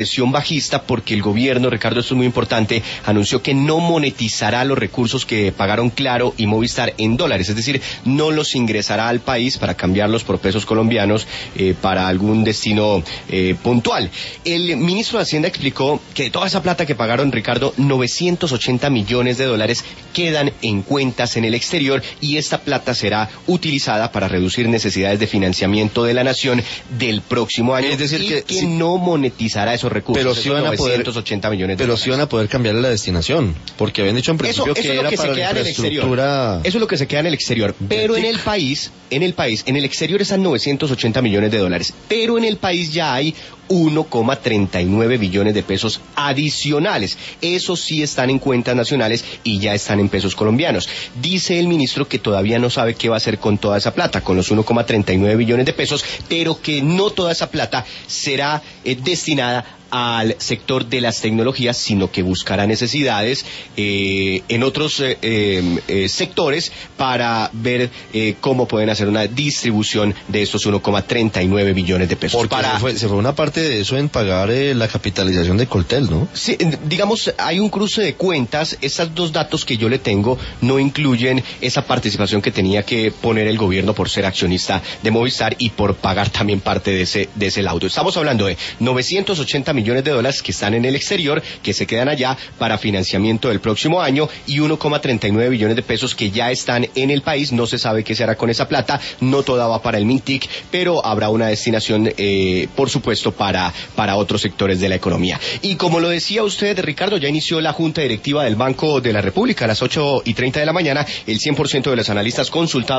presión bajista porque el gobierno, Ricardo, esto es muy importante, anunció que no monetizará los recursos que pagaron Claro y Movistar en dólares, es decir, no los ingresará al país para cambiarlos por pesos colombianos para algún destino puntual. El ministro de Hacienda explicó que de toda esa plata que pagaron, Ricardo, 980 millones de dólares quedan en cuentas en el exterior y esta plata será utilizada para reducir necesidades de financiamiento de la nación del próximo año. Es decir, que no monetizará esos recursos, pero sí van a 980 millones de pero dólares. sí van a poder cambiarle la destinación, porque habían dicho en principio que era para la infraestructura. Eso es lo que se queda en el exterior, pero en el exterior están 980 millones de dólares, pero en el país ya hay 1,39 billones de pesos adicionales. Esos sí están en cuentas nacionales y ya están en pesos colombianos. Dice el ministro que todavía no sabe qué va a hacer con toda esa plata, con los 1,39 billones de pesos, pero que no toda esa plata será destinada al sector de las tecnologías, sino que buscará necesidades en otros sectores para ver cómo pueden hacer una distribución de estos 1,39 billones de pesos. Porque se fue una parte de eso en pagar la capitalización de Coltel, ¿no? Sí, digamos, hay un cruce de cuentas. Estos dos datos que yo le tengo no incluyen esa participación que tenía que poner el gobierno por ser accionista de Movistar y por pagar también parte de ese laudo. Estamos hablando de 980 millones de dólares que están en el exterior, que se quedan allá para financiamiento del próximo año, y 1,39 billones de pesos que ya están en el país. No se sabe qué se hará con esa plata, no toda va para el MINTIC, pero habrá una destinación, por supuesto, para otros sectores de la economía. Y como lo decía usted, Ricardo, ya inició la Junta Directiva del Banco de la República a las 8:30 de la mañana. El 100% de los analistas consultados